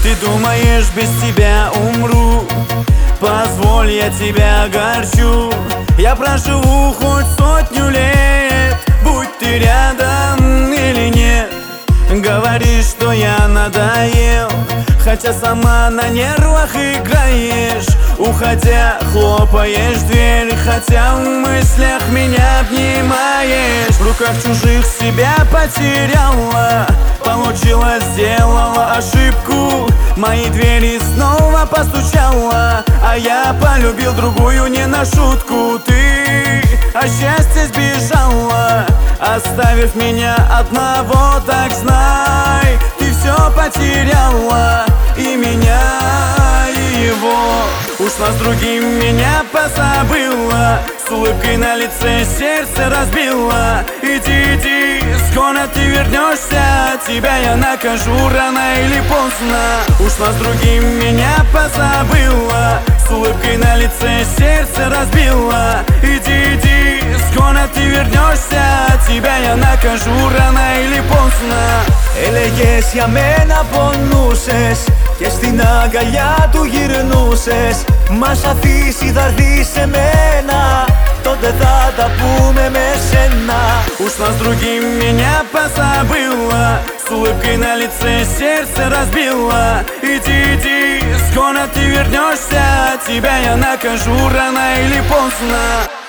Ты думаешь, без тебя умру? Позволь, я тебя огорчу. Я проживу хоть 100 лет, будь ты рядом или нет. Говоришь, что я надоел, хотя сама на нервах играешь. Уходя, хлопаешь дверь, хотя в мыслях меня обнимаешь. В руках чужих себя потеряла, получилось, сделала ошибку. Мои двери снова постучала, а я полюбил другую не на шутку. Ты от счастья сбежала, оставив меня одного, так знай, ты все потеряла, и меня, и его. Ушла с другим, меня позабыла, с улыбкой на лице сердце разбила. Иди, иди, скоро ты вернешься, тебя я накажу рано или поздно. Ушла с другим, меня позабыла, с улыбкой на лице сердце разбила. Иди, иди, скоро ты вернешься, тебя я накажу ράνα или поздно. Έλεγες για μένα πονούσες και στην αγκαλιά του γυρνούσες. Μας αφήσει θα έρθεις σε μένα, τότε θα τα πούμε με σένα. Ушла с другим, меня позабыла, с улыбкой на лице сердце разбила. Иди, иди, скоро ты вернешься, тебя я накажу рано или поздно.